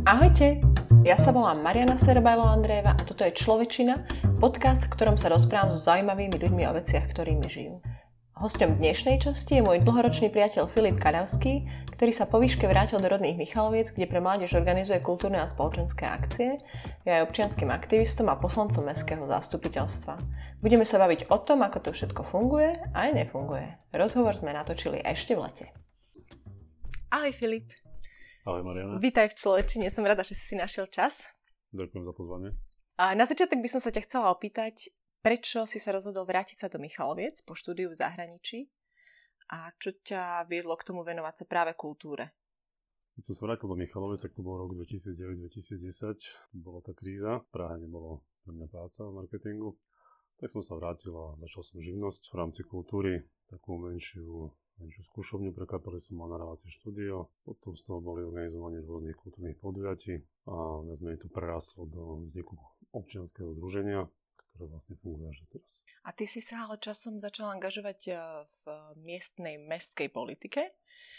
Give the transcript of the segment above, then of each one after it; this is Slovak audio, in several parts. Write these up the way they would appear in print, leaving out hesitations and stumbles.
Ahojte, ja sa volám Mariana Serbajlo-Andrejeva a toto je Človečina, podcast, v ktorom sa rozprávam so zaujímavými ľuďmi o veciach, ktorými žijú. Hosťom dnešnej časti je môj dlhoročný priateľ Filip Kadavský, ktorý sa po výške vrátil do rodných Michaloviec, kde pre mládež organizuje kultúrne a spoločenské akcie. Je aj občianskym aktivistom a poslancom mestského zastupiteľstva. Budeme sa baviť o tom, ako to všetko funguje a aj nefunguje. Rozhovor sme natočili ešte v lete. Ahoj Filip. Ahoj Mariana. Vítaj v Človečine, som rada, že si našiel čas. Ďakujem za pozvanie. A na začiatok by som sa ťa chcela opýtať, prečo si sa rozhodol vrátiť sa do Michaloviec po štúdiu v zahraničí a čo ťa viedlo k tomu venovať sa práve kultúre? Keď som sa vrátil do Michaloviec, tak to bol rok 2009-2010. Bola tá kríza, v Prahe nebolo pre mňa práca v marketingu. Tak som sa vrátil a začal som živnosť v rámci kultúry, takú menšiu skúšovňu, pre kapely som mal nahrávacie štúdio, potom z toho boli organizovanie rôznych kultúrnych podujatí a viac menej to prerastlo do vzniku občianskeho združenia, ktoré vlastne funguje až teraz. A ty si sa ale časom začal angažovať v miestnej mestskej politike.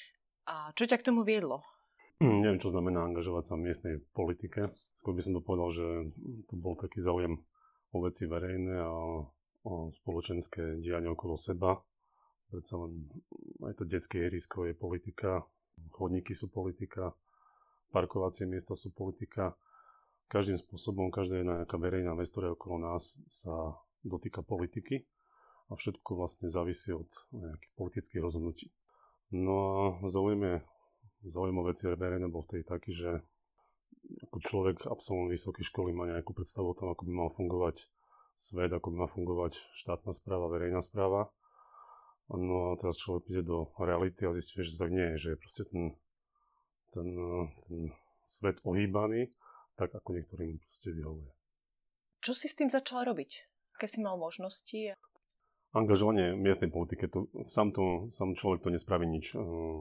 A čo ťa k tomu viedlo? Neviem, čo znamená angažovať sa v miestnej politike. Skôr by som to povedal, že to bol taký záujem o veci verejné a o spoločenské dianie okolo seba. Predsa len aj to detské ihrisko je politika, chodníky sú politika, parkovacie miesta sú politika. Každým spôsobom, každá nejaká verejná vec, ktorá je okolo nás, sa dotýka politiky a všetko vlastne závisí od nejakých politických rozhodnutí. No a zaujímavé veci verejné bol vtedy taký, že ako človek, absolvent vysokej školy, má nejakú predstavu o tom, ako by mal fungovať svet, ako by mal fungovať štátna správa, verejná správa. No a teraz človek ide do reality a zistí, že to tak nie je, že je proste ten svet ohýbaný, tak ako niektorým proste vyhovuje. Čo si s tým začal robiť? Aké si mal možnosti? Angažovanie v miestnej politike, sám človek to nespraví nič.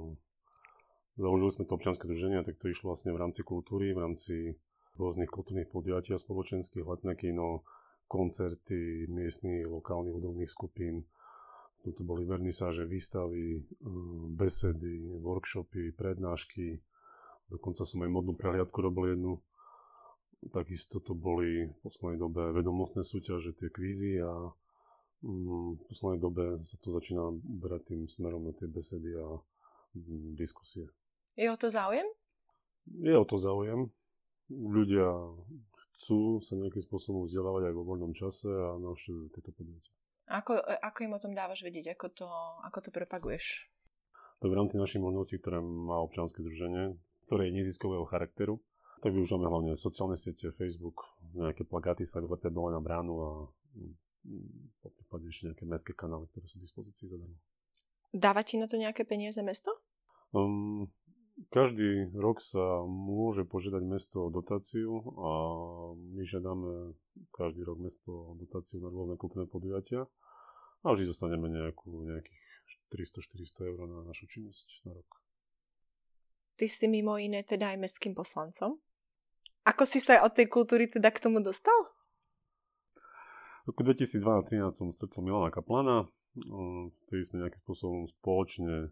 Založili sme to občianske združenie, tak to išlo vlastne v rámci kultúry, v rámci rôznych kultúrnych podujatí a spoločenských, letné kino, koncerty miestnych, lokálnych hudobných skupín. Tu boli vernisáže, výstavy, besedy, workshopy, prednášky. Dokonca som aj modnú prehliadku robil jednu. Takisto to boli v poslednej dobe vedomostné súťaže, tie kvízy a v poslednej dobe sa to začína uberať tým smerom na tie besedy a diskusie. Je o to záujem? Je o to záujem. Ľudia chcú sa nejakým spôsobom vzdelávať aj vo voľnom čase a navštevujú tieto podujatia. Ako im o tom dávaš vedieť? Ako to propaguješ? To v rámci našich možností, ktoré má občianske združenie, ktoré je neziskového charakteru, tak využívame hlavne sociálne siete, Facebook, nejaké plagáty sa vylepia dole na bránu a po prípade ešte nejaké mestské kanály, ktoré sú v dispozícii zadarmo. Dáva ti na to nejaké peniaze mesto? Každý rok sa môže požiadať mesto o dotáciu a my žiadame každý rok mesto o dotáciu na rôzne kultúrne podujatia a vždy dostaneme nejakých 300-400 eur na našu činnosť na rok. Ty si mimo iné teda aj mestským poslancom. Ako si sa od tej kultúry teda k tomu dostal? V roku 2012-2013 som stretol Milana Kaplana, ktorý sme nejakým spôsobom spoločne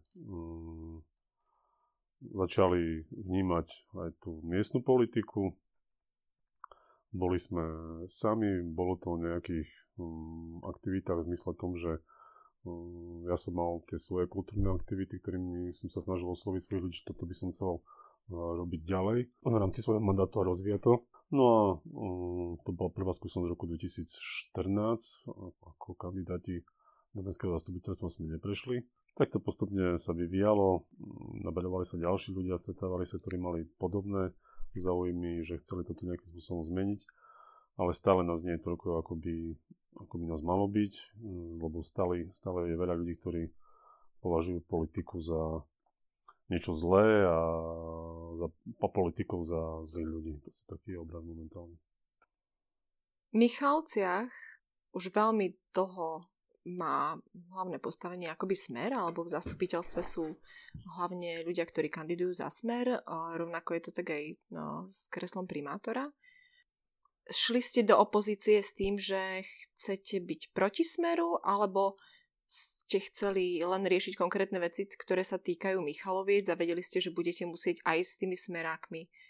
začali vnímať aj tú miestnu politiku. Boli sme sami, bolo to o nejakých aktivitách v zmysle tom, že ja som mal tie svoje kultúrne aktivity, ktorými som sa snažil osloviť svojich ľudí, toto by som chcel robiť ďalej v rámci svojho mandátu a rozvíjať to. No a to bola prvá skúsenosť v roku 2014, ako kandidáti do mestského zastupiteľstva sme neprešli. Tak to postupne sa vyvíjalo, nabaľovali sa ďalší ľudia, stretávali sa, ktorí mali podobné záujmy, že chceli toto nejakým spôsobom zmeniť, ale stále nás nie je toľko, ako by nás malo byť, lebo stále je veľa ľudí, ktorí považujú politiku za niečo zlé a politikov za zlých ľudí. To je taký obraz momentálne. V Michalciach už veľmi dlho má hlavné postavenie akoby Smer, alebo v zastupiteľstve sú hlavne ľudia, ktorí kandidujú za Smer, a rovnako je to tak aj s kreslom primátora. Šli ste do opozície s tým, že chcete byť proti Smeru, alebo ste chceli len riešiť konkrétne veci, ktoré sa týkajú Michaloviec a vedeli ste, že budete musieť aj s tými smerákmi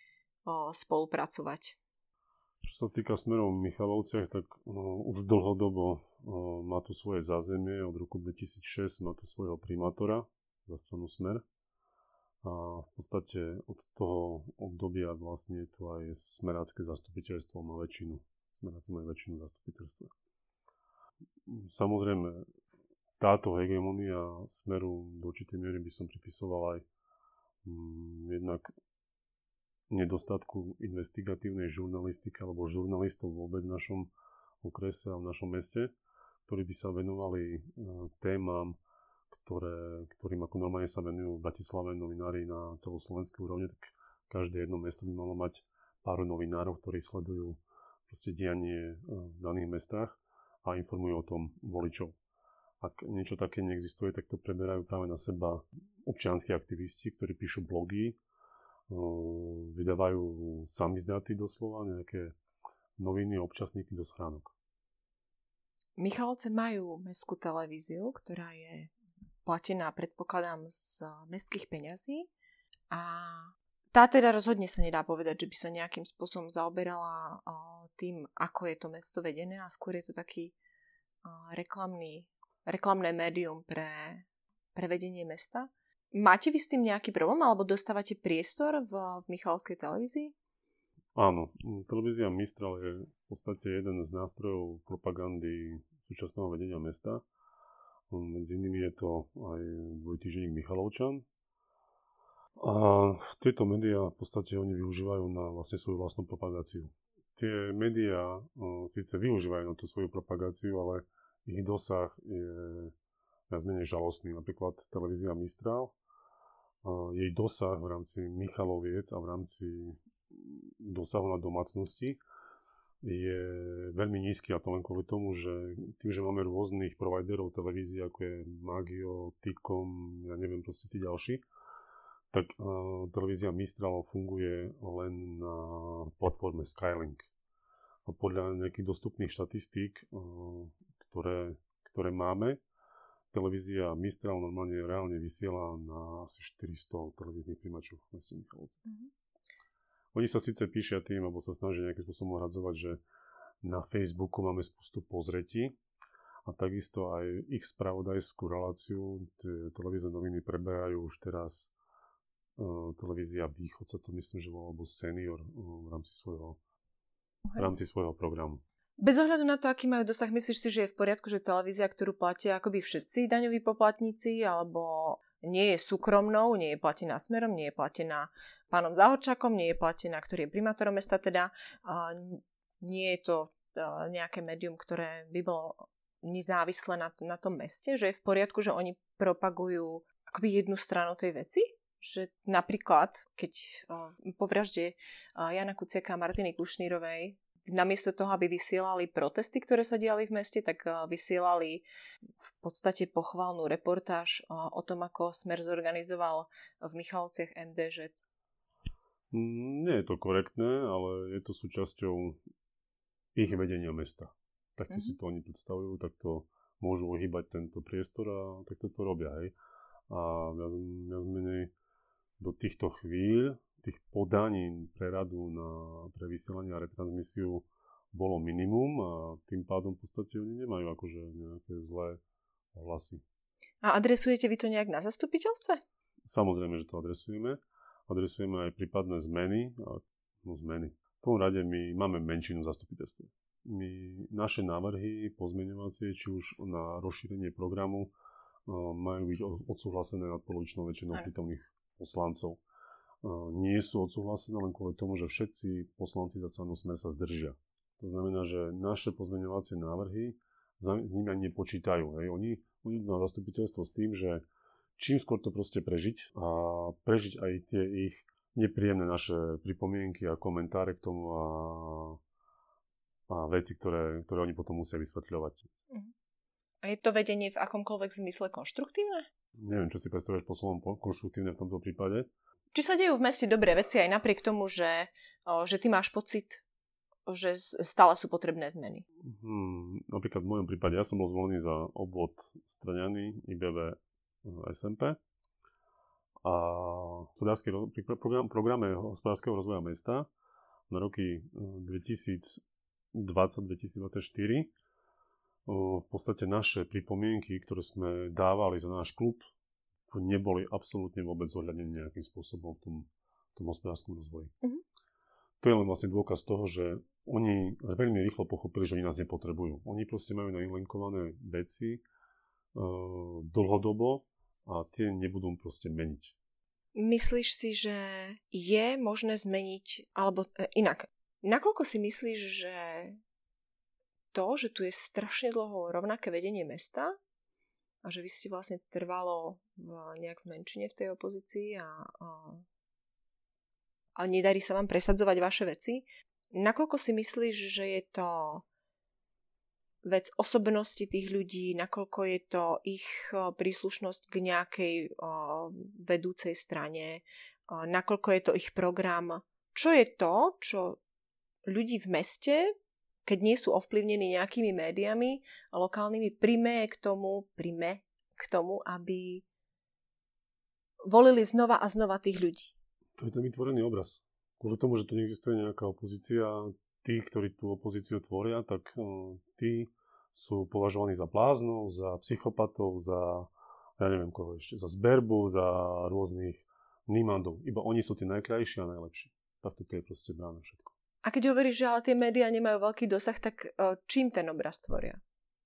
spolupracovať. Čo sa týka smerom v Michalovciach, tak už dlhodobo má tu svoje zázemie. Od roku 2006 má tu svojho primátora za stranu Smer. A v podstate od toho obdobia vlastne tu aj smerácké zastupiteľstvo má väčšinu. Smeráci majú väčšinu v zastupiteľstve. Samozrejme, táto hegemonia Smeru do určitej miery by som pripisoval aj jednak nedostatku investigatívnej žurnalistiky alebo žurnalistov vôbec v našom okrese a v našom meste, ktorí by sa venovali témam, ktorým ako normálne sa venujú v Bratislave novinári na celoslovenskej úrovni, tak každé jedno mesto by malo mať pár novinárov, ktorí sledujú proste dianie v daných mestách a informujú o tom voličov. Ak niečo také neexistuje, tak to preberajú práve na seba občianski aktivisti, ktorí píšu blogy, vydávajú samizdaty doslova, nejaké noviny, občasníky do schránok. Michalovce majú mestskú televíziu, ktorá je platená, predpokladám, z mestských peňazí a tá teda rozhodne sa nedá povedať, že by sa nejakým spôsobom zaoberala tým, ako je to mesto vedené a skôr je to taký reklamné médium pre vedenie mesta. Máte vy s tým nejaký problém, alebo dostávate priestor v Michalovskej televízii? Áno, televízia Mistral je v podstate jeden z nástrojov propagandy súčasného vedenia mesta. Medzi inými je to aj dvojtýždenník Michalovčan. A tieto médiá v podstate oni využívajú na vlastne svoju vlastnú propagáciu. Tie médiá síce využívajú na tú svoju propagáciu, ale ich dosah je viac menej žalostný. Napríklad televízia Mistral, jej dosah v rámci Michaloviec a v rámci dosahu na domácnosti je veľmi nízky, a to len kvôli tomu, že tým, že máme rôznych providerov televízií, ako je Magio, Tykom, ja neviem, proste tí ďalší, tak televízia Mistral funguje len na platforme Skylink. A podľa nejakých dostupných štatistík, ktoré máme, televízia Mistral normálne reálne vysiela na asi 400 televíznych príjimačov v meste Michalovce. Oni sa síce píšia tým, alebo sa snažia nejakým spôsobom ohradzovať, že na Facebooku máme spustu pozretí a takisto aj ich spravodajskú reláciu, tie televízne noviny preberajú už teraz televízia Východ, sa to myslím, že volá, alebo Senior v rámci svojho programu. Bez ohľadu na to, aký majú dosah, myslíš si, že je v poriadku, že televízia, ktorú platia akoby všetci daňoví poplatníci, alebo nie je súkromnou, nie je platená Smerom, nie je platená pánom Záhorčákom, nie je platená, ktorý je primátorom mesta, teda nie je to nejaké médium, ktoré by bolo nezávislé na tom meste, že je v poriadku, že oni propagujú akoby jednu stranu tej veci? Že napríklad, keď po vražde Jana Kuciaka a Martiny Kušnírovej namiesto toho, aby vysielali protesty, ktoré sa diali v meste, tak vysielali v podstate pochvalnú reportáž o tom, ako Smer zorganizoval v Michalovciach MDŽ. Nie je to korektné, ale je to súčasťou ich vedenia mesta. Takto si to oni predstavujú, takto môžu ohýbať tento priestor a takto to robia. Hej. A viac menej do týchto chvíľ tých podaní pre radu pre vysielanie a retransmisiu bolo minimum a tým pádom v podstate oni nemajú akože nejaké zlé hlasy. A adresujete vy to nejak na zastupiteľstve? Samozrejme, že to adresujeme. Adresujeme aj prípadné zmeny. V tom rade my máme menšinu zastupiteľstve. Naše návrhy pozmeňovacie, či už na rozšírenie programu, majú byť odsúhlasené nadpolovičnou väčšinou prítomných poslancov. Nie sú odsúhlasené len kvôli tomu, že všetci poslanci za stranu Smer sa zdržia. To znamená, že naše pozmeňovacie návrhy s nimi ani nepočítajú. Hej. Oni idú na zastupiteľstvo s tým, že čím skôr to proste prežiť a prežiť aj tie ich nepríjemné naše pripomienky a komentáre k tomu a veci, ktoré oni potom musia vysvetľovať. A je to vedenie v akomkoľvek zmysle konštruktívne? Neviem, čo si predstavuješ po slovom konštruktívne v tomto prípade. Či sa dejú v meste dobré veci aj napriek tomu, že ty máš pocit, že stále sú potrebné zmeny? Napríklad v mojom prípade, ja som bol zvolený za obvod Straňany, IBV, SMP. A pri programe hospodárskeho rozvoja mesta na roky 2020-2024 v podstate naše pripomienky, ktoré sme dávali za náš klub, neboli absolútne vôbec zohľadnené nejakým spôsobom v tom hospodárskom rozvoji. Mm-hmm. To je len vlastne dôkaz toho, že oni veľmi rýchlo pochopili, že oni nás nepotrebujú. Oni proste majú nalinkované veci dlhodobo a tie nebudú proste meniť. Myslíš si, že je možné zmeniť, alebo inak, nakoľko si myslíš, že to, že tu je strašne dlho rovnaké vedenie mesta a že vy ste vlastne trvalo nejak v menšine v tej opozícii a nedarí sa vám presadzovať vaše veci, nakoľko si myslíš, že je to vec osobnosti tých ľudí, nakoľko je to ich príslušnosť k nejakej vedúcej strane, nakoľko je to ich program. Čo je to, čo ľudí v meste, keď nie sú ovplyvnení nejakými médiami a lokálnymi, príjme k tomu, aby volili znova a znova tých ľudí? To je ten vytvorený obraz. Kvôli tomu, že tu neexistuje nejaká opozícia, tí, ktorí tú opozíciu tvoria, tak tí sú považovaní za bláznov, za psychopatov, za, ja neviem koho ešte, za zberbu, za rôznych nímandov. Iba oni sú tí najkrajší a najlepší. Tak toto je proste brána všetko. A keď hovoríš, že ale tie médiá nemajú veľký dosah, tak čím ten obraz tvoria?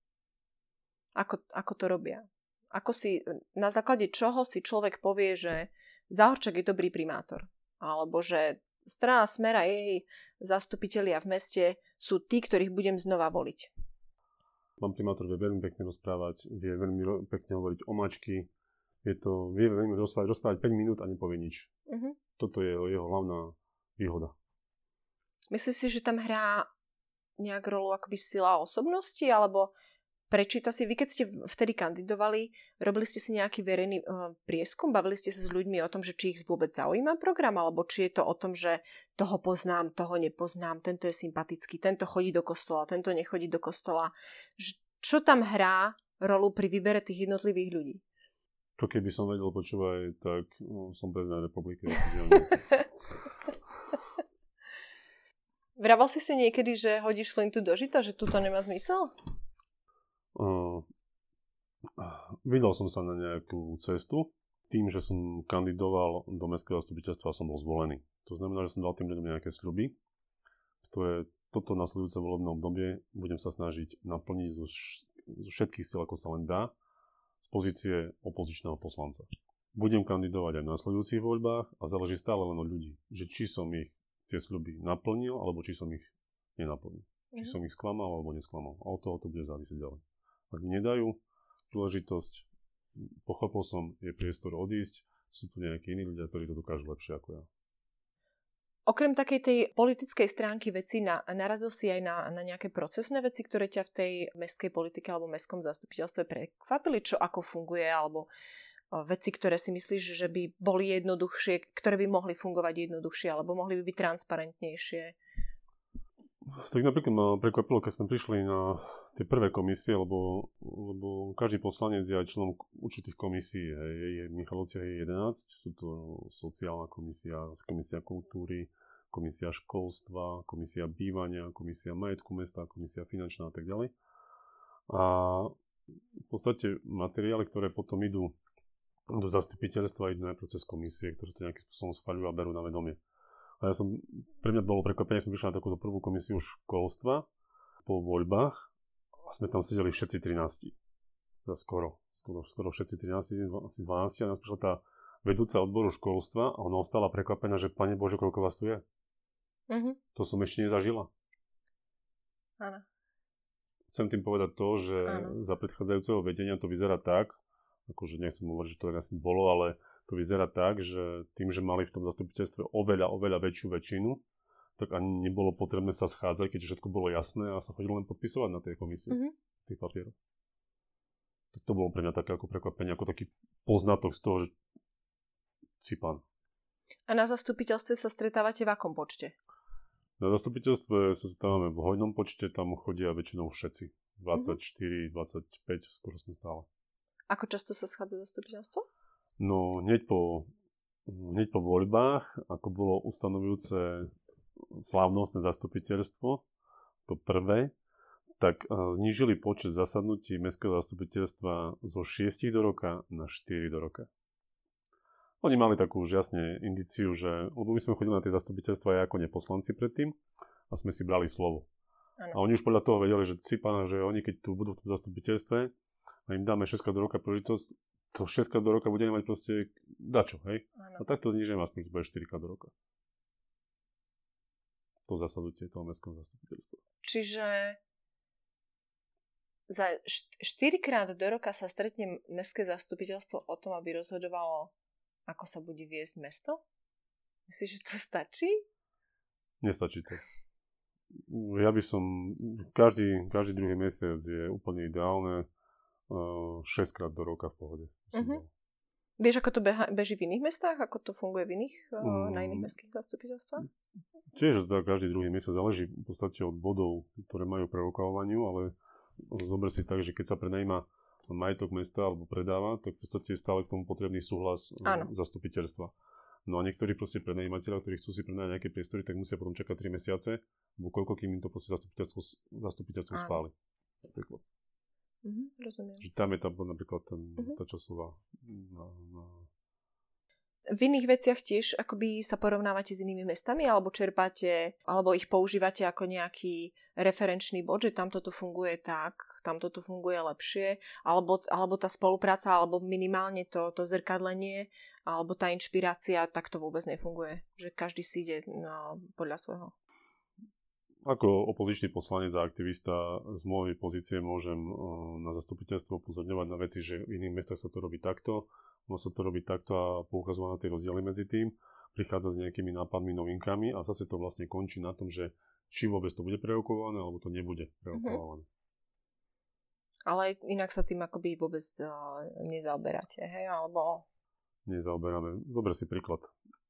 Ako to robia? Na základe čoho si človek povie, že Záhorčák je dobrý primátor? Alebo že strana Smer a jej zastupitelia v meste sú tí, ktorých budem znova voliť? Pán primátor vie veľmi pekne rozprávať, vie veľmi pekne hovoriť o mačky, vie veľmi rozprávať 5 minút a nepovie nič. Uh-huh. Toto je jeho hlavná výhoda. Myslíš si, že tam hrá nejak rolu akoby sila osobnosti, alebo prečíta si, vy keď ste vtedy kandidovali, robili ste si nejaký verejný prieskum, bavili ste sa s ľuďmi o tom, že či ich vôbec zaujíma program, alebo či je to o tom, že toho poznám, toho nepoznám, tento je sympatický, tento chodí do kostola, tento nechodí do kostola. Čo tam hrá rolu pri výbere tých jednotlivých ľudí? To keby som vedel počúvať, tak som prezident republiky. Vraval si niekedy, že hodíš flintu do žita, že tuto nemá zmysel? Vydal som sa na nejakú cestu. Tým, že som kandidoval do mestského zastupiteľstva, som bol zvolený. To znamená, že som dal tým ľuďom nejaké sľuby, ktoré toto nasledujúce volebné obdobie budem sa snažiť naplniť zo všetkých síl, ako sa len dá, z pozície opozičného poslanca. Budem kandidovať aj v nasledujúcich voľbách a záleží stále len od ľudí, že či som ich tie sľuby naplnil, alebo či som ich nenaplnil. Či som ich sklamal, alebo nesklamal. A od toho to bude závisieť ďalej. Ak mi nedajú príležitosť, pochopil som, je priestor odísť, sú tu nejakí iní ľudia, ktorí to dokážu lepšie ako ja. Okrem takej tej politickej stránky veci, narazil si aj na nejaké procesné veci, ktoré ťa v tej mestskej politike alebo mestskom zastupiteľstve prekvapili? Čo ako funguje? Alebo veci, ktoré si myslíš, že by boli jednoduchšie, ktoré by mohli fungovať jednoduchšie alebo mohli by byť transparentnejšie? Tak napríklad ma prekvapilo, keď sme prišli na tie prvé komisie, lebo každý poslanec je aj členom určitých komisí. Michalovciach je 11, sú to sociálna komisia, komisia kultúry, komisia školstva, komisia bývania, komisia majetku mesta, komisia finančná a tak ďalej. A v podstate materiály, ktoré potom idú do zastupiteľstva, idú najprv cez komisie, ktoré to nejakým spôsobom schvaľujú a berú na vedomie. A pre mňa bolo prekvapenie, sme prišli na takúto prvú komisiu školstva po voľbách a sme tam sedeli všetci 13. Skoro všetci 13, asi 12. A nás prišla tá vedúca odboru školstva a ona ostala prekvapená, že Pane Bože, koľko vás tu je? Uh-huh. To som ešte nezažila. Áno. Chcem tým povedať to, že za predchádzajúceho vedenia to vyzerá tak, akože nechcem hovoriť, že to asi bolo, ale to vyzerá tak, že tým, že mali v tom zastupiteľstve oveľa väčšiu väčšinu, tak ani nebolo potrebné sa schádzať, keďže všetko bolo jasné a sa chodilo len podpisovať na tej komisii, tých papierov. Tak to bolo pre mňa také ako prekvapenie, ako taký poznatok z toho, že si pán. A na zastupiteľstve sa stretávate v akom počte? Na zastupiteľstve sa stretávame v hojnom počte, tam chodia väčšinou všetci. 24, 25, skoro sme stále. Ako často sa schádza zastupiteľstvo? No, hneď po hneď po voľbách, ako bolo ustanovujúce slávnostné zastupiteľstvo, to prvé, tak znížili počet zasadnutí mestského zastupiteľstva zo 6 do roka na 4 do roka. Oni mali takú už jasne indíciu, že lebo my sme chodili na tie zastupiteľstva aj ako neposlanci predtým a sme si brali slovo. Ano. A oni už podľa toho vedeli, že že oni keď tu budú v tom zastupiteľstve a im dáme 6 do roka príležitosť, to 6 do roka budeme mať proste dačo, hej? Ano. A tak to znižujem aspoň, že bude 4 do roka. To zasadnutie toho mestského zastupiteľstva. Čiže za 4 krát do roka sa stretne mestské zastupiteľstvo o tom, aby rozhodovalo, ako sa bude viesť mesto? Myslíš, že to stačí? Nestačí to. Ja by som... Každý druhý mesiac je úplne ideálne. 6 krát do roka v pohode. Uh-huh. Vieš, ako to beží v iných mestách? Ako to funguje v iných, na iných mestských zastupiteľstvách? Tiež to každý druhý mesiac záleží v podstate od bodov, ktoré majú pre rokovaniu, ale zober si tak, že keď sa prenajíma majetok mesta alebo predáva, tak v podstate je stále k tomu potrebný súhlas zastupiteľstva. No a niektorí proste prenajímatelia, ktorí chcú si prenajať nejaké priestory, tak musia potom čakať 3 mesiace, alebo koľko kým im to proste zastupiteľstvo schváli. Napríklad. Rozumiem. Že tam je tam napríklad tá časová... V iných veciach tiež akoby sa porovnávate s inými mestami, alebo čerpáte, alebo ich používate ako nejaký referenčný bod, že tamto to funguje tak, tamto to funguje lepšie, alebo tá spolupráca, alebo minimálne to zrkadlenie, alebo tá inšpirácia, tak to vôbec nefunguje. Že každý si ide podľa svojho. Ako opozičný poslanec a aktivista z mojej pozície môžem na zastupiteľstvo upozorňovať na veci, že v iných mestách sa to robí takto, sa to robiť takto a poukazovať na tie rozdiely medzi tým, prichádza s nejakými nápadmi, novinkami a zase to vlastne končí na tom, že či vôbec to bude prerokované, alebo to nebude prerokované. Ale inak sa tým akoby vôbec nezaoberáte, hej? Alebo... Nezaoberáme. Zober si príklad.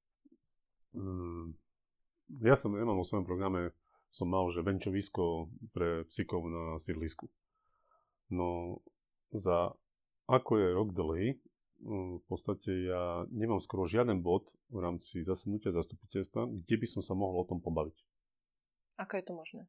Ja mám vo svojom programe mal, že venčovisko pre psíkov na sídlisku. No za ako je rok dlhý, v podstate ja nemám skoro žiaden bod v rámci zasadnutia zastupiteľstva, kde by som sa mohol o tom pobaviť. Ako je to možné?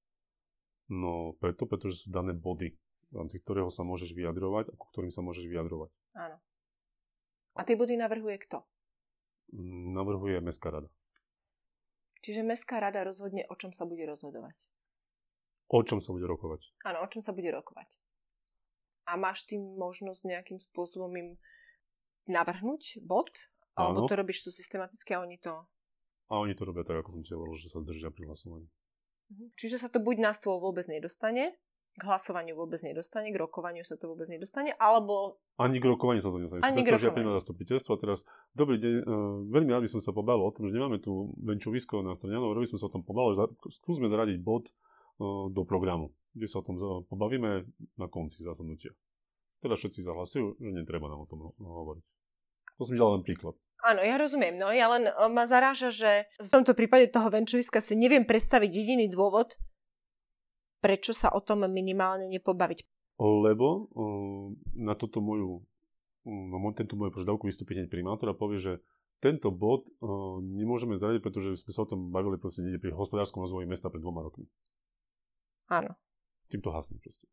No pretože sú dané body, v rámci ktorého sa môžeš vyjadrovať a ku ktorým sa môžeš vyjadrovať. Áno. A tie body navrhuje kto? Navrhuje Mestská rada. Čiže Mestská rada rozhodne, o čom sa bude rozhodovať? O čom sa bude rokovať? Áno, o čom sa bude rokovať. A máš tým možnosť nejakým spôsobom im navrhnúť bod? Alebo to robíš tu systematicky a oni to... A oni to robia tak, ako som ti hovoril, že sa zdržia pri hlasovaní. Čiže sa to buď na stôl vôbec nedostane, k hlasovaniu vôbec nedostane, k rokovaniu sa to vôbec nedostane, alebo... Ani k rokovaniu sa to nedostane. Ani k rokovaniu. Ja príjmem na zastupiteľstvo a teraz, dobrý deň, veľmi rád by som sa pobavil o tom, že nemáme tu venčovisko na strane, ale robili som sa o tom pobavil, skúsme zaradiť bod do programu, kde sa o tom pobavíme na konci zasadnutia. Teda všetci zahlasujú, že netreba nám o tom hovoriť. To som dal len príklad. Áno, ja rozumiem, no ja len ma zaráža, že v tomto prípade toho venčoviska si neviem predstaviť jediný dôvod, prečo sa o tom minimálne nepobaviť. Lebo na tento moju požiadavku vystúpi hneď primátor a povie, že tento bod nemôžeme zaradiť, pretože sme sa o tom bavili proste niekde pri hospodárskom rozvoji mesta pred 2 rokmi. Áno. Týmto hasne proste.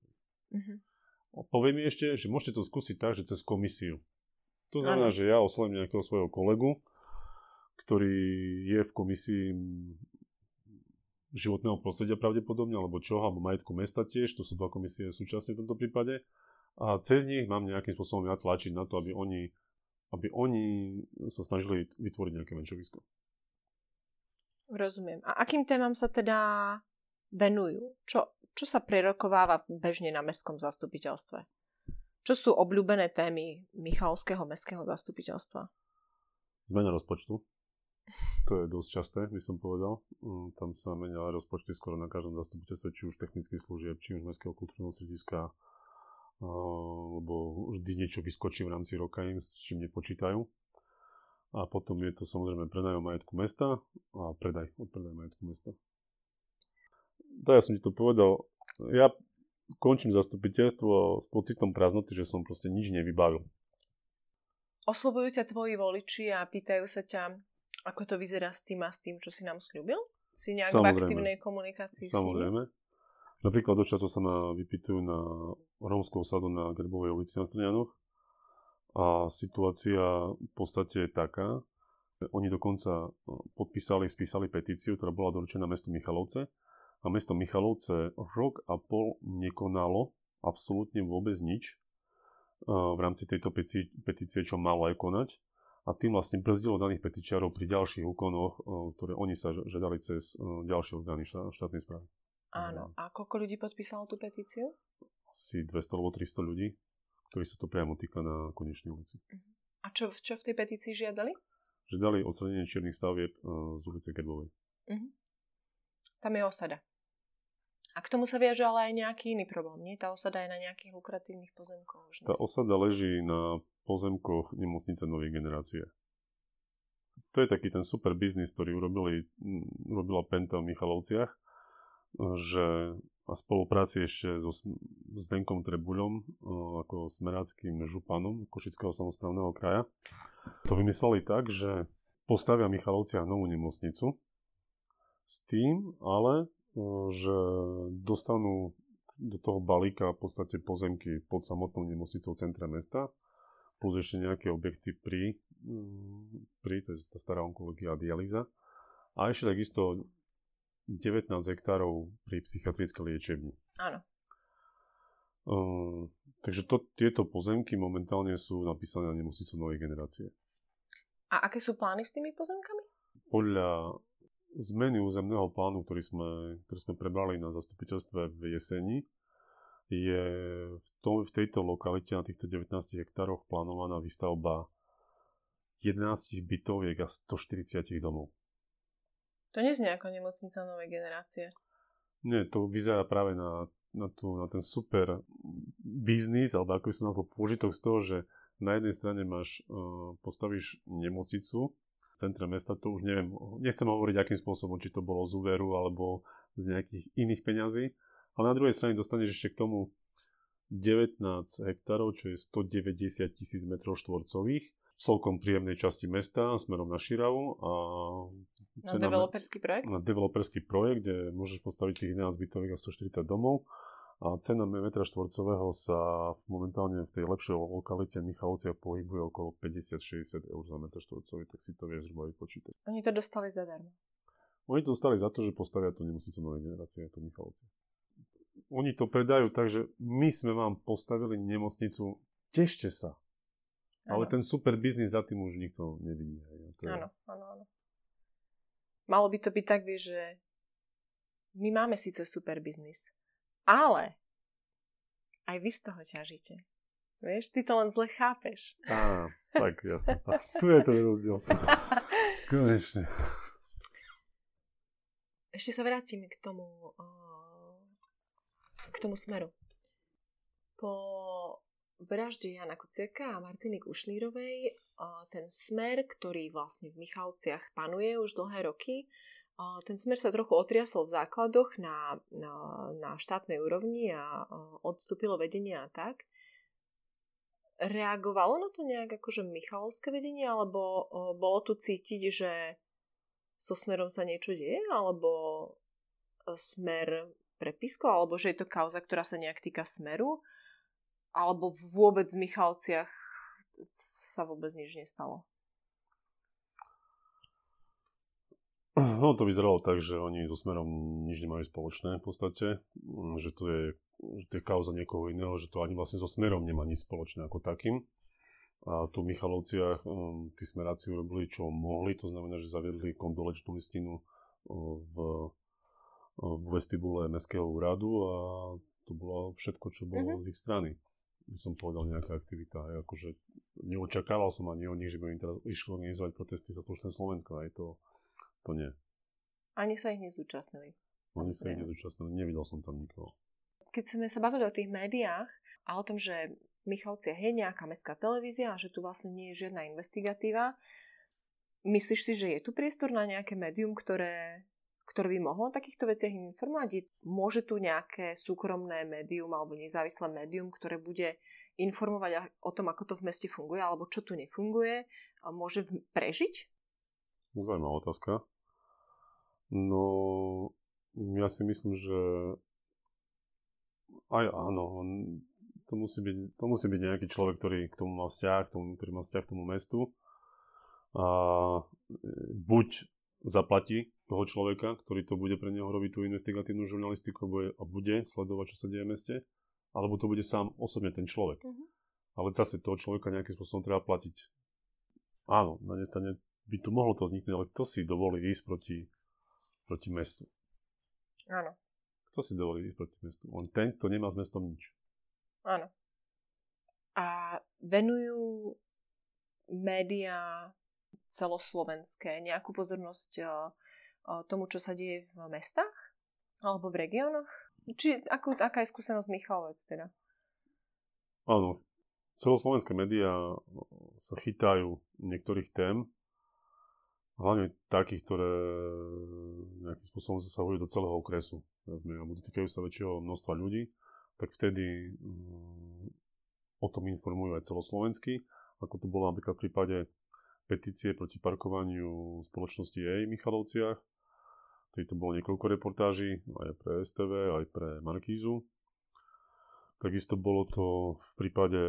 Poviem mi ešte, že môžete to skúsiť tak, že cez komisiu. To znamená, že ja oslovím nejakého svojho kolegu, ktorý je v komisii životného prostredia pravdepodobne, alebo čoho, alebo majetku mesta tiež, to sú 2 komisie súčasne v tomto prípade. A cez nich mám nejakým spôsobom natlačiť na to, aby oni sa snažili vytvoriť nejaké venčovisko. Rozumiem. A akým témam sa teda venujú? Čo sa prerokováva bežne na mestskom zastupiteľstve? Čo sú obľúbené témy Michalovského mestského zastupiteľstva? Zmena rozpočtu. To je dosť časté, by som povedal. Tam sa menia rozpočty skoro na každom zastupiteľstve, či už technických služieb, či už mestského kultúrneho strediska, lebo vždy niečo vyskočí v rámci roka im, s čím nepočítajú. A potom je to samozrejme prenajom majetku mesta a odpredaj majetku mesta. Ja som ti to povedal. Ja končím zastupiteľstvo s pocitom prázdnoty, že som proste nič nevybavil. Oslovujú ťa tvoji voliči a pýtajú sa ťa, ako to vyzerá s tým a s tým, čo si nám sľúbil? Si nejak v aktívnej komunikácii s nimi? Samozrejme. Napríklad do času sa ma vypýtujú na rómsku osadu na Grbovej ulici na Strňanoch. A situácia v podstate je taká, oni dokonca spísali petíciu, ktorá bola doručená mestu Michalovce. A mesto Michalovce rok a pol nekonalo absolútne vôbec nič v rámci tejto petície, čo malo aj konať. A tým vlastne brzdilo daných petičiarov pri ďalších úkonoch, ktoré oni sa žiadali cez ďalšie orgány štátnej správy. Áno. A koľko ľudí podpísalo tú petíciu? Asi 200 alebo 300 ľudí, ktorí sa to priamo týka na Konečnej ulici. A čo v tej petícii žiadali? Žiadali odstranenie čiernych stavieb z ulice Gerbovej. Tam je osada. A k tomu sa viaže ale aj nejaký iný problém, nie? Tá osada je na nejakých lukratívnych pozemkoch. Tá osada leží na pozemkoch nemocnice novej generácie. To je taký ten super biznis, ktorý urobila Penta v Michalovciach, že a spolupráci ešte so Zdenkom Trebuľom, ako smeráckým županom Košického samosprávneho kraja. To vymysleli tak, že postavia v Michalovciach novú nemocnicu s tým, ale že dostanú do toho balíka v podstate pozemky pod samotnou nemocnicou v centre mesta, plus ešte nejaké objekty pri to je tá stará onkológia a dialýza. A ešte takisto 19 hektárov pri psychiatrickej liečebni. Áno. Takže tieto pozemky momentálne sú napísané na nemocnicu novej generácie. A aké sú plány s tými pozemkami? Podľa zmeny územného plánu, ktorý sme prebrali na zastupiteľstve v jeseni, je v tejto lokalite na týchto 19 hektároch plánovaná výstavba 11 bytoviek a 140 domov. To neznie ako nemocnica novej generácie. Nie, to vyzerá práve na ten super biznis, alebo ako by som nazval pôžitok z toho, že na jednej strane postavíš nemocnicu v centre mesta, to už neviem, nechcem hovoriť akým spôsobom, či to bolo z úveru alebo z nejakých iných peňazí, ale na druhej strane dostaneš ešte k tomu 19 hektárov, čo je 190 000 metrov štvorcových, v celkom príjemnej časti mesta, smerom na Širavu a na developerský projekt? Na developerský projekt, kde môžeš postaviť tých 11 bytových a 140 domov. A cena metra štvorcového sa momentálne v tej lepšej lokalite Michalovciach pohybuje okolo 50-60 eur za meter štvorcový, tak si to vieš zhruba vypočítať. Oni to dostali zadarmo? Oni to dostali za to, že postavia tú nemocnicu novej generácie, to Michalovce. Oni to predajú tak, že my sme vám postavili nemocnicu, tešte sa. Ale ten super biznis za tým už nikto nevidí. Áno. Malo by to byť tak, vieš, že my máme síce super biznis, ale aj vy z toho ťažíte. Vieš, ty to len zle chápeš. Tak, jasne. Tu je ten rozdiel. Konečne. Ešte sa vrátim k tomu smeru. Po vražde Jana Kuciaka a Martiny Kušnírovej ten smer, ktorý vlastne v Michalovciach panuje už dlhé roky, ten smer sa trochu otriasol v základoch na štátnej úrovni a odstúpilo vedenie a tak. Reagovalo na to nejak akože michalovské vedenie, alebo bolo tu cítiť, že so smerom sa niečo deje, alebo smer prepisko, alebo že je to kauza, ktorá sa nejak týka smeru, alebo vôbec v Michalovciach sa vôbec nič nestalo? No to vyzeralo tak, že oni so smerom nič nemajú spoločné v podstate, že to je kauza niekoho iného, že to ani vlastne so smerom nemá nič spoločné ako takým. A tu v Michalovciach tí smeráci urobili čo mohli, to znamená, že zaviedli kondolečnú listinu v vestibule Mestského úradu a to bolo všetko, čo bolo z ich strany. By som povedal, nejaká aktivita. Akože neočakával som ani od nich, že by im teraz išlo organizovať protesty za Slušné Slovensko. Aj to nie. Ani sa ich nezúčastnili. Nevidel som tam nikoho. Keď sme sa bavili o tých médiách a o tom, že v Michalovciach je nejaká mestská televízia a že tu vlastne nie je žiadna investigatíva, myslíš si, že je tu priestor na nejaké médium, ktoré by mohlo o takýchto veciach informovať? Môže tu nejaké súkromné médium alebo nezávislé médium, ktoré bude informovať o tom, ako to v meste funguje, alebo čo tu nefunguje, a môže prežiť? Zaujímavá otázka. No, ja si myslím, že aj áno, to musí byť nejaký človek, ktorý k tomu má vzťah, ktorý má vzťah k tomu mestu. A buď zaplatí toho človeka, ktorý to bude pre neho robiť tú investigatívnu žurnalistiku a bude sledovať, čo sa deje v meste, alebo to bude sám osobne ten človek. Uh-huh. Ale zase toho človeka nejakým spôsobom treba platiť. Áno, na jednej strane by tu mohlo to vzniknúť, ale kto si dovolí ísť proti mestu? Áno. Kto si dovolí ísť proti mestu? On ten, kto nemá s mestom nič. Áno. A venujú médiá celoslovenské nejakú pozornosť tomu, čo sa deje v mestách? Alebo v regiónoch? Aká je skúsenosť Michalovec teda? Áno. Celoslovenské médiá sa chytajú niektorých tém, hlavne takých, ktoré nejakým spôsobom zasahujú do celého okresu. Alebo dotýkajú sa väčšieho množstva ľudí, tak vtedy o tom informujú aj celoslovenský, ako to bolo napríklad v prípade petície proti parkovaniu spoločnosti EJ v Michalovciach. Tedy to bolo niekoľko reportáží, aj pre STV, aj pre Markízu. Takisto bolo to v prípade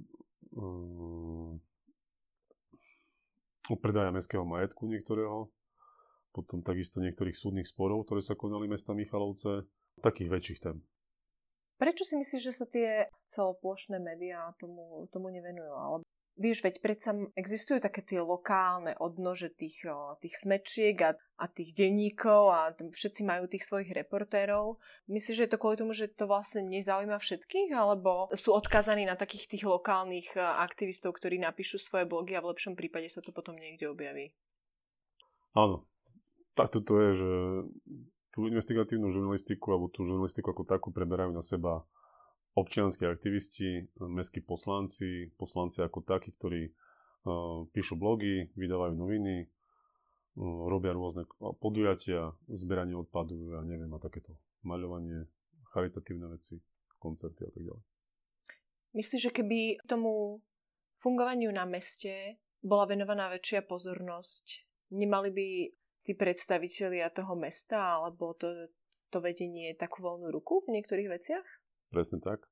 predaja mestského majetku niektorého, potom takisto niektorých súdnych sporov, ktoré sa konali mesta Michalovce, takých väčších tém. Prečo si myslíš, že sa tie celoplošné médiá tomu nevenujú? Ale vieš, veď predsa existujú také tie lokálne odnože tých smečiek a tých denníkov a všetci majú tých svojich reportérov. Myslíš, že je to kvôli tomu, že to vlastne nezaujíma všetkých? Alebo sú odkazaní na takých tých lokálnych aktivistov, ktorí napíšu svoje blogy a v lepšom prípade sa to potom niekde objaví? Áno. Takto to je, že tú investigatívnu žurnalistiku alebo tú žurnalistiku ako takú preberajú na seba občianski aktivisti, mestskí poslanci ako takí, ktorí píšu blogy, vydávajú noviny, robia rôzne podujatia, zberanie odpadu, ja neviem, a takéto maľovanie, charitatívne veci, koncerty a tak ďalej. Myslíš, že keby tomu fungovaniu na meste bola venovaná väčšia pozornosť, nemali by tí predstavitelia toho mesta alebo to vedenie takú voľnú ruku v niektorých veciach? Presne tak.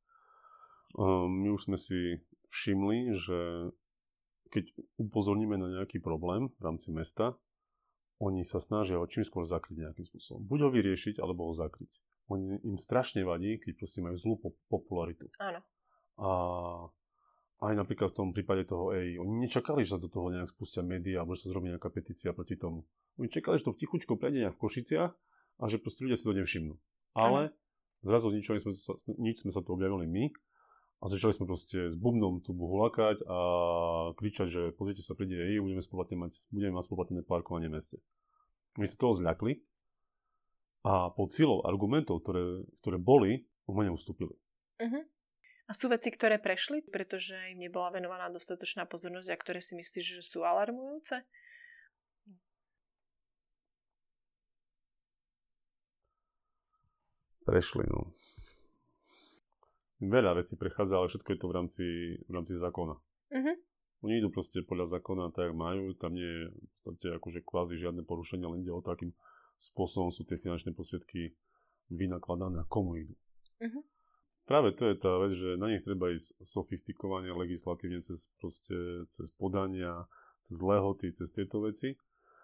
My už sme si všimli, že keď upozorníme na nejaký problém v rámci mesta, oni sa snažia ho čím skôr zakryť nejakým spôsobom. Buď ho vyriešiť, alebo ho zakryť. Im strašne vadí, keď proste majú zlú popularitu. Áno. A aj napríklad v tom prípade toho EI, oni nečakali, že sa do toho nejak spustia médiá, alebo že sa zrobí nejaká petícia proti tomu. Oni čakali, že to v tichučko prejde nejak v Košiciach a že proste ľudia si to nevšimnú. Ale zrazu z nič sme sa tu objavili my a začali sme proste s bubnom tu hulakať a kričať, že pozrite sa, príde EI, budeme mať spoplatnené parkovanie v meste. My sa toho zľakli a pod silou argumentov, ktoré boli, sme neustúpili. Uh-huh. A sú veci, ktoré prešli, pretože im nebola venovaná dostatočná pozornosť a ktoré si myslíš, že sú alarmujúce? Prešli, no. Veľa vecí prechádza, ale všetko je to v rámci zákona. Uh-huh. Oni idú proste podľa zákona tak, jak majú, tam nie je v podstate akože kvázi žiadne porušenie, len ide o to, akým spôsobom sú tie finančné prostriedky vynakladané a komu idú. Uh-huh. Práve to je tá vec, že na nich treba ísť sofistikovane, legislatívne cez podania, cez lehoty, cez tieto veci.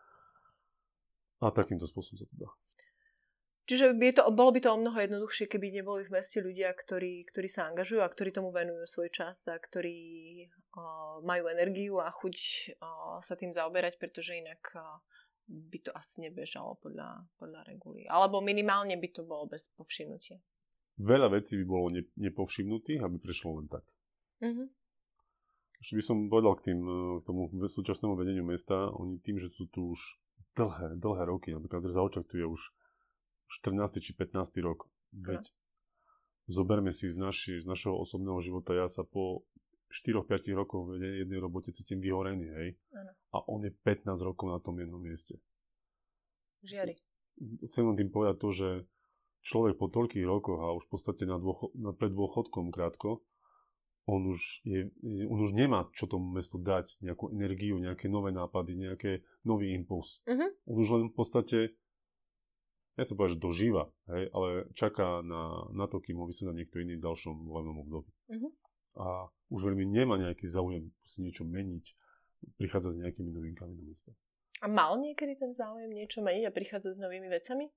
A takýmto spôsobom sa to dá. Čiže bolo by to o mnoho jednoduchšie, keby neboli v meste ľudia, ktorí sa angažujú a ktorí tomu venujú svoj čas a ktorí majú energiu a chuť sa tým zaoberať, pretože inak by to asi nebežalo podľa regulí. Alebo minimálne by to bolo bez povšimnutia. Veľa vecí by bolo nepovšimnutých, aby prešlo len tak. Uh-huh. Ešte by som povedal k tomu súčasnému vedeniu mesta, oni tým, že sú tu už dlhé roky, napríklad Zaočak tu je už 14. či 15. rok. Veď zoberme si z našeho osobného života, ja sa po 4-5 rokoch v jednej robote cítim vyhorený, hej? Ano. A on je 15 rokov na tom jednom mieste. Žiari. Chcem len tým povedať to, že človek po toľkých rokoch a už v podstate pred dôchodkom krátko, on už nemá čo tomu mestu dať, nejakú energiu, nejaké nové nápady, nejaký nový impuls. On už len v podstate, ja chcem povedať, že dožíva, hej, ale čaká na to, kým ho vysedá niekto iný v ďalšom volebnom období. A už veľmi nemá nejaký záujem si niečo meniť, prichádzať s nejakými novinkami do mesta. A mal niekedy ten záujem niečo meniť a prichádzať s novými vecami?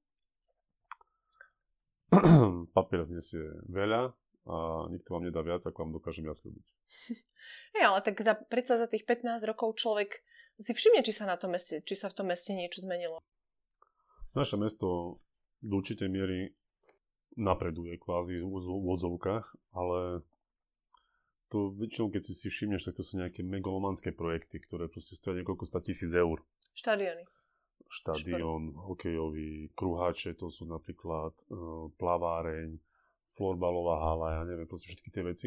Papier znesie veľa a nikto vám nedá viac, ako vám dokážem ja slúbiť. Hej, ale tak predsa za tých 15 rokov človek si všimne, či sa v tom meste niečo zmenilo. Naše mesto do určitej miery napreduje kvázi v úvodzovkách, ale to väčšinou, keď si všimneš, tak to sú nejaké megalomanské projekty, ktoré proste stojí niekoľko 100 000 eur. Štadión, hokejový, kruháče, to sú napríklad plaváreň, florbalová hala, ja neviem, proste všetky tie veci.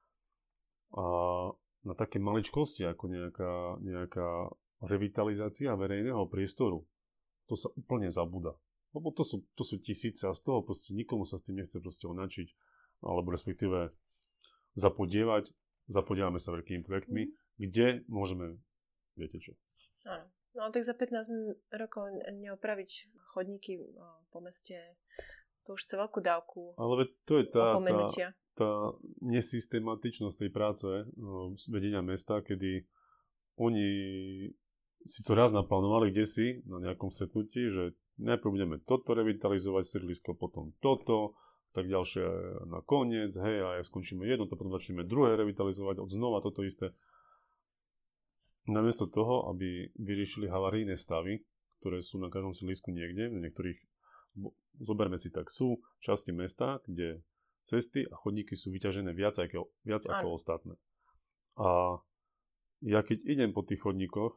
A na také maličkosti, ako nejaká revitalizácia verejného priestoru, to sa úplne zabúda. Lebo to sú tisíce a z toho proste nikomu sa s tým nechce proste onačiť, alebo respektíve zapodievame sa veľkými projektmi, kde môžeme, viete čo. Áno. No tak za 15 rokov neopraviť chodníky po meste, to už chce veľkú dávku. Ale to je tá nesystematičnosť tej práce vedenia mesta, kedy oni si to raz naplánovali kdesi na nejakom stretnutí, že najprv budeme toto revitalizovať sídlisko, potom toto, tak ďalšie na koniec, hej, a skončíme jedno, to potom začneme druhé revitalizovať, odznova toto isté. Namiesto toho, aby vyriešili havarijné stavy, ktoré sú na každom sídlisku niekde, v niektorých, zoberme si tak, sú časti mesta, kde cesty a chodníky sú vyťažené viac ako ostatné. A ja keď idem po tých chodníkoch,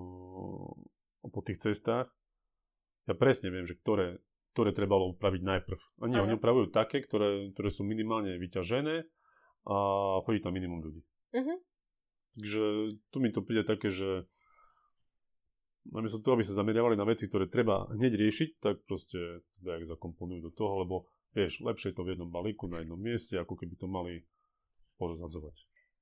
po tých cestách, ja presne viem, že ktoré trebalo upraviť najprv. A nie, oni upravujú také, ktoré sú minimálne vyťažené a chodí tam minimum ľudí. Takže tu mi to príde také, že namiesto toho, aby sa zameriavali na veci, ktoré treba hneď riešiť, tak proste dajak zakomponujú do toho, lebo vieš, lepšie je to v jednom balíku, na jednom mieste, ako keby to mali porozhadzovať.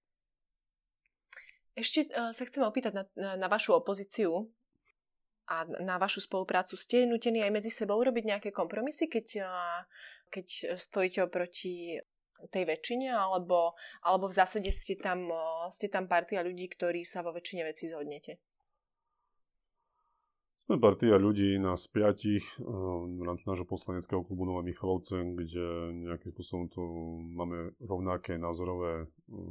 Ešte sa chcem opýtať na vašu opozíciu a na vašu spoluprácu. Ste nútení aj medzi sebou robiť nejaké kompromisy, keď stojíte oproti tej väčšine, alebo v zásade ste tam partia ľudí, ktorí sa vo väčšine vecí zhodnete? Sme partia ľudí, nás 5 v rámci nášho poslaneckého klubu Nové Michalovce, kde nejakým spôsobom tu máme rovnaké názorové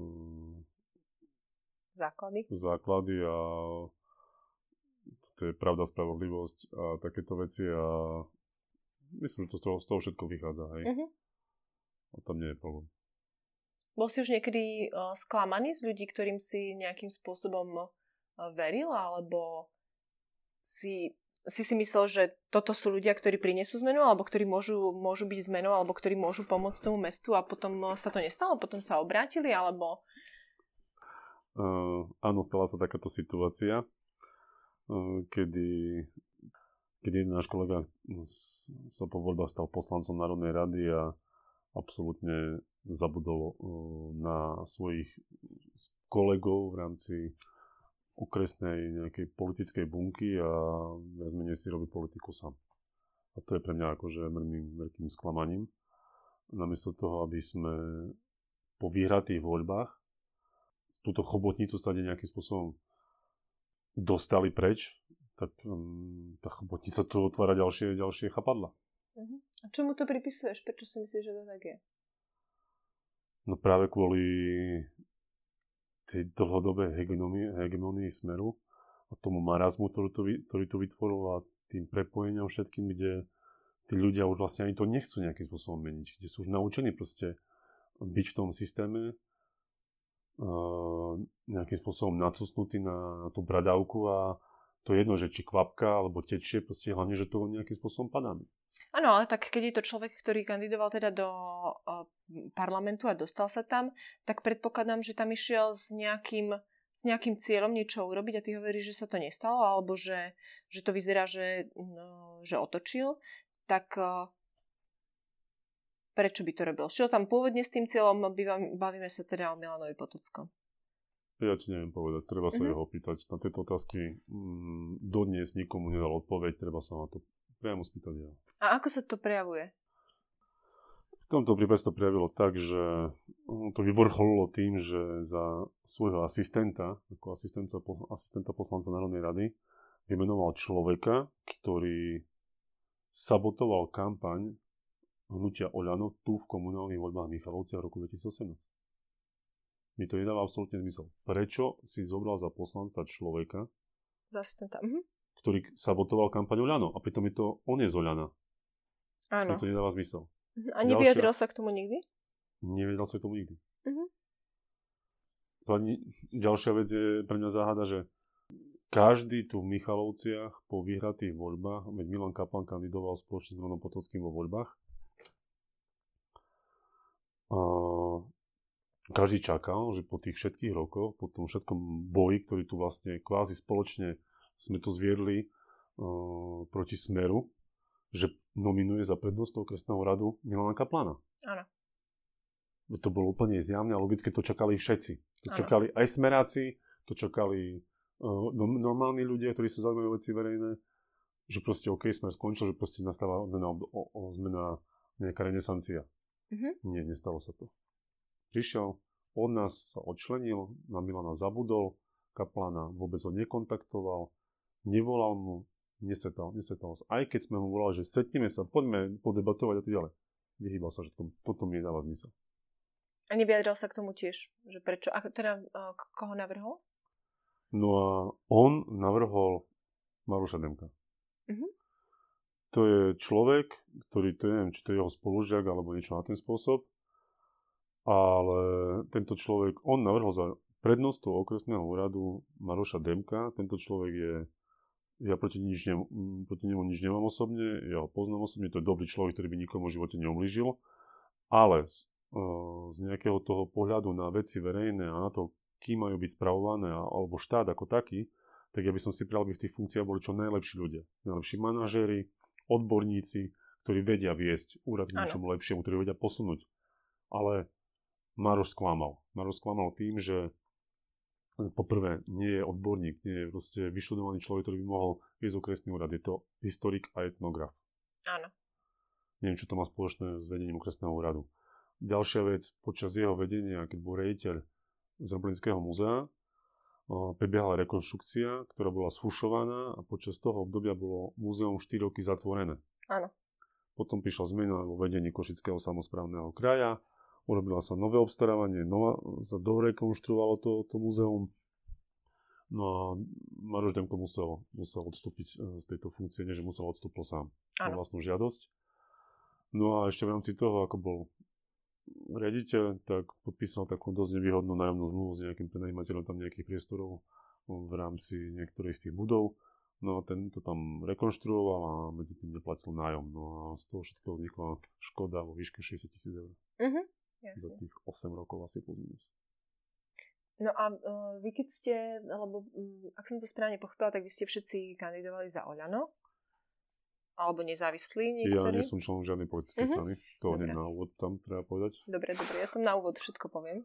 základy a to je pravda, spravodlivosť a takéto veci a myslím, že to z toho všetko vychádza, hej. A tam nie je problém. Bol si už niekedy sklamaný z ľudí, ktorým si nejakým spôsobom veril, alebo si myslel, že toto sú ľudia, ktorí prinesú zmenu, alebo ktorí môžu byť zmenou, alebo ktorí môžu pomôcť tomu mestu a potom sa to nestalo, potom sa obrátili, alebo... Áno, stala sa takáto situácia, kedy náš kolega sa po voľbách stal poslancom Národnej rady a absolútne zabudol na svojich kolegov v rámci okresnej nejakej politickej bunky a viac menej si robí politiku sám. A to je pre mňa akože veľkým sklamaním. Namiesto toho, aby sme po vyhratých voľbách túto chobotnicu stade nejakým spôsobom dostali preč, tak tá chobotnica tu otvára ďalšie chapadla. A čomu to pripisuješ? Prečo si myslíš, že to tak je? No práve kvôli tej dlhodobej hegemonii Smeru a tomu marazmu, ktorý tu vytvoril a tým prepojeniam všetkým, kde tí ľudia už vlastne ani to nechcú nejakým spôsobom meniť. Kde sú už naučení proste byť v tom systéme nejakým spôsobom nacúsnutí na tú bradavku a to je jedno, že či kvapka alebo tečie, proste hlavne, že to nejakým spôsobom padáme. Áno, ale tak keď je to človek, ktorý kandidoval teda do parlamentu a dostal sa tam, tak predpokladám, že tam išiel s nejakým cieľom niečo urobiť a ty hovoríš, že sa to nestalo, alebo že to vyzerá, že otočil, tak prečo by to robil? Šiel tam pôvodne s tým cieľom, bavíme sa teda o Milanovi Potockom. Ja ti neviem povedať, treba sa jeho pýtať. Na tieto otázky dodnes nikomu nedal odpoveď, treba sa na to priamo spýtať ja. A ako sa to prejavuje? V tomto prípade to prejavilo tak, že to vyvrcholilo tým, že za svojho asistenta, ako asistenta poslanca Národnej rady, vymenoval človeka, ktorý sabotoval kampaň hnutia Oľano tu v komunálnych voľbách Michalovciach v roku 2018. Mi to nedáva absolútne zmysel. Prečo si zobral za poslanca človeka, ktorý sabotoval kampaň Oľano? A pritom je to on je z Oľana. Áno. Mi to nedáva zmysel. A nevyjadril sa k tomu nikdy? Nevyjadril sa k tomu nikdy. Ďalšia vec je pre mňa záhada, že každý tu v Michalovciach po vyhratých voľbách, veď Milan Kaplan kandidoval spoločne s Milanom Potockým vo voľbách, každý čakal, že po tých všetkých rokoch, po tom všetkom boji, ktorý tu vlastne kvázi spoločne sme to zviedli proti Smeru, že nominuje za prednostnou okresného radu Milana Kaplana. Áno. To bolo úplne zjavné a logicky to čakali všetci. To čakali aj Smeráci, to čakali normálni ľudia, ktorí sa zaujímajú veci verejné, že proste OK, Smer skončil, že proste nastáva zmena nejaká renesancia. Nie, nestalo sa to. Prišiel, od nás sa odčlenil, na Milana zabudol, Kaplana vôbec ho nekontaktoval, nevolal mu, nesetal sa. Aj keď sme mu volali, že stretneme sa, poďme podebatovať a tak ďalej. Vyhýbal sa, že toto mi nedáva zmysel. A nevyjadril sa k tomu tiež, že prečo, koho navrhol? No a on navrhol Maroša Demka. To je človek, ktorý, to neviem, či to je jeho spolužiak alebo niečo na ten spôsob, ale tento človek, on navrhol za prednostu okresného úradu Maroša Demka. Tento človek je, ja proti nemu nič nemám osobne, ja ho poznám osobne, to je dobrý človek, ktorý by nikomu v živote neublížil, ale z nejakého toho pohľadu na veci verejné a na to, kým majú byť spravované, alebo štát ako taký, tak ja by som si prijal, aby v tých funkciách boli čo najlepší ľudia. Najlepší manažéri, odborníci, ktorí vedia viesť úrad k niečomu lepšiemu, ktorí vedia posunúť. Ale Maroš sklamal. Maroš sklamal tým, že poprvé nie je odborník, nie je proste vyštudovaný človek, ktorý by mohol viesť okresný úrad. Je to historik a etnograf. Áno. Neviem, čo to má spoločné s vedením okresného úradu. Ďalšia vec, počas jeho vedenia, keď bol riaditeľ Zrblinského múzea, prebiehala rekonštrukcia, ktorá bola sfušovaná a počas toho obdobia bolo múzeum 4 roky zatvorené. Áno. Potom prišla zmena vo vedení Košického samosprávneho kraja, urobila sa nové obstarávanie, sa dorekonštruovalo to múzeum. No a Maroš Demko musel odstúpiť z tejto funkcie, nie že musel odstúpiť sám na vlastnú žiadosť. No a ešte v rámci toho, ako bol riaditeľ, tak podpísal takú dosť nevýhodnú nájomnú zmluvu s nejakým prenajímateľom tam nejakých priestorov v rámci niektorej z tých budov. No a ten to tam rekonštruoval a medzi tým neplatil nájom. No a z toho všetkého vznikla škoda vo výške 60 000 eur. Za tých 8 rokov asi pozminúť. No a vy keď ste, alebo ak som to správne pochopila, tak vy ste všetci kandidovali za Oľano? Alebo nezávislí niektorí? Ja nie som členom žiadnej politickej strany. To hneď na úvod tam treba povedať. Dobre, ja tam na úvod všetko poviem.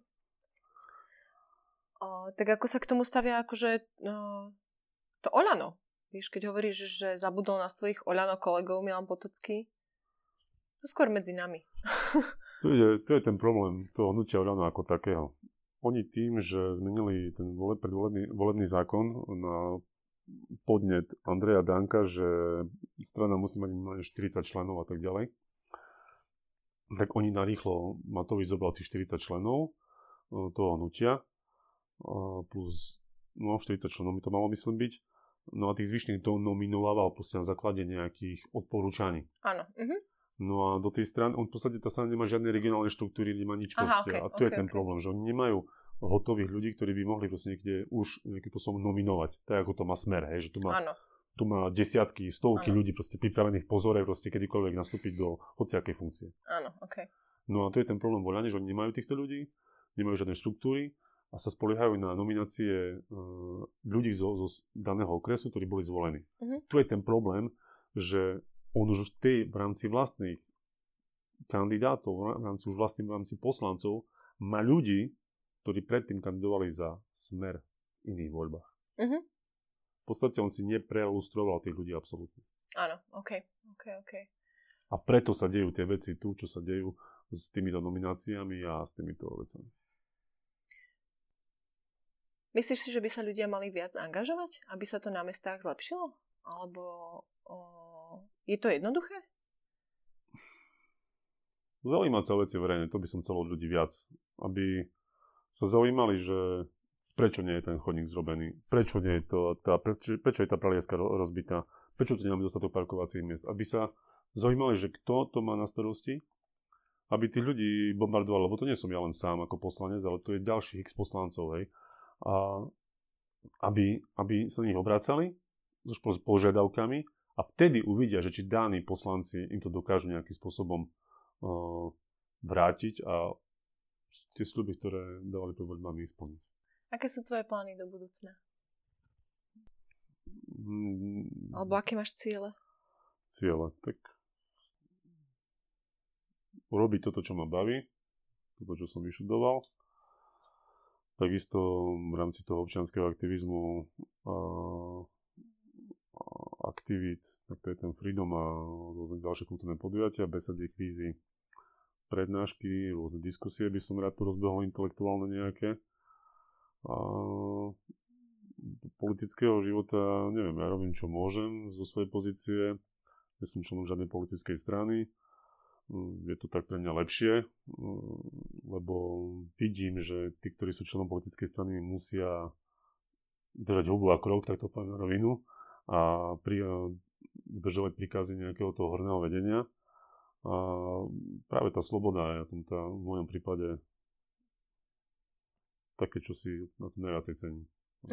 Tak ako sa k tomu stavia akože to Oľano? Víš, keď hovoríš, že zabudol na svojich Oľano kolegov Milan Potocký, to skôr medzi nami. To je ten problém toho hnutia Oľano ako takého. Oni tým, že zmenili ten volebný zákon na podnet Andreja Danka, že strana musí mať minimálne 40 členov a tak ďalej, tak oni narýchlo Matovič zobral tých 40 členov toho hnutia plus 40 členov mi to malo myslím byť. No a tých zvyšných to nominoval proste na základe nejakých odporúčaní. Áno. No a do tej strany, on v podstate tá strana nemá žiadne regionálne štruktúry, nemá nič proste. A tu je ten problém, že oni nemajú hotových ľudí, ktorí by mohli proste niekde už nejakým spôsobom nominovať. Tak ako to má Smer, hej, že tu má desiatky, stovky ľudí proste pripravených pozore proste kedykoľvek nastúpiť do hociakej funkcie. Áno, okej. No a to je ten problém voľane, že oni nemajú týchto ľudí, nemajú žiadne štruktúry a sa spoliehajú na nominácie ľudí zo daného okresu, ktorí boli zvolení. Tu je ten problém, že on už v rámci vlastných kandidátov, v rámci poslancov, má ľudí, ktorí predtým kandidovali za Smer v iných voľbách. V podstate on si neprelustroval tých ľudí absolútne. Áno, OK. A preto sa dejú tie veci tu, čo sa dejú s týmito nomináciami a s týmito vecami. Myslíš si, že by sa ľudia mali viac angažovať, aby sa to na mestách zlepšilo? Alebo je to jednoduché? Zaujímať sa o veci verejne, to by som chcel od ľudí viac. Aby sa zaujímali, že prečo nie je ten chodník zrobený, prečo je tá pralieska rozbitá, prečo tu nemáme dostatok parkovacích miest. Aby sa zaujímali, že kto to má na starosti, aby tí ľudí bombardovali, lebo to nie som ja len sám ako poslanec, ale to je ďalších x poslancov, hej. A aby sa na nich obracali s požiadavkami a vtedy uvidia, že či daní poslanci im to dokážu nejakým spôsobom vrátiť a tie sľuby, ktoré dávali pred voľbami, splniť. Aké sú tvoje plány do budúcna? Alebo aké máš ciele? Ciele, tak urobiť toto, čo ma baví, toto, čo som vyštudoval. Takisto v rámci toho občianskeho aktivizmu aktivít, tak to je ten Freedom a rôzne ďalšie kultúrne podujatia, besedy, kvízy, prednášky, rôzne diskusie by som rád tu rozbehol intelektuálne nejaké. A do politického života, neviem, ja robím, čo môžem zo svojej pozície. Nie som členom žiadnej politickej strany. Je to tak pre mňa lepšie, lebo vidím, že tí, ktorí sú členom politickej strany, musia držať hubu a krok, tak to poviem na rovinu, a dodržovať príkazy nejakého toho horného vedenia. A práve tá sloboda je v mojom prípade také, čo si na to najviacej cením.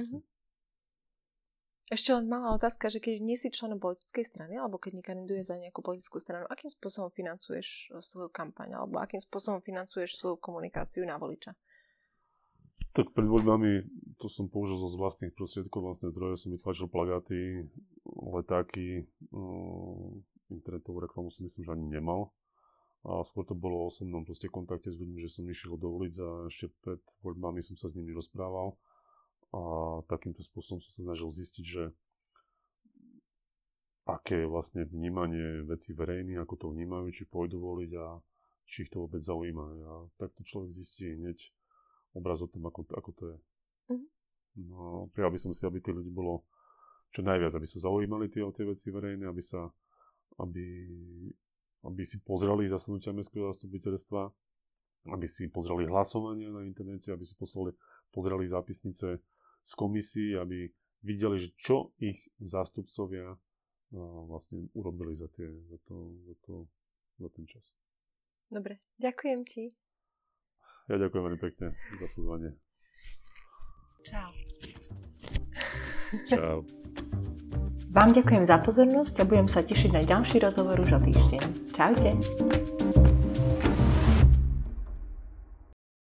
Ešte len malá otázka, že keď nie si členom politickej strany, alebo keď nekandiduješ za nejakú politickú stranu, akým spôsobom financuješ svoju kampaň, alebo akým spôsobom financuješ svoju komunikáciu na voliča? Tak pred voľbami to som použil zo vlastných prostriedkov, vlastné zdroje, som vytlačil plagáty, letáky, internetovú reklamu som myslím, že ani nemal. A skôr to bolo o osobnom kontakte s ľuďmi, že som išiel do ulic a ešte pred voľbami som sa s nimi rozprával. A takýmto spôsobom som sa snažil zistiť, že aké je vlastne vnímanie vecí verejných, ako to vnímajú, či pôjdu voliť a či ich to vôbec zaujíma. A takto človek zistí hneď obraz o tom, ako to je. No, prijal by som si, aby tí ľudí bolo čo najviac, aby sa zaujímali o tie veci verejné, aby si pozreli zasadnutia mestského zastupiteľstva, aby si pozreli hlasovania na internete, aby si pozreli zápisnice z komisí, aby videli, že čo ich zástupcovia vlastne urobili za ten čas. Dobre, ďakujem ti. Ja ďakujem veľmi pekne za pozvanie. Čau. Čau. Vám ďakujem za pozornosť a budem sa tešiť na ďalší rozhovor už o týždeň. Čaute.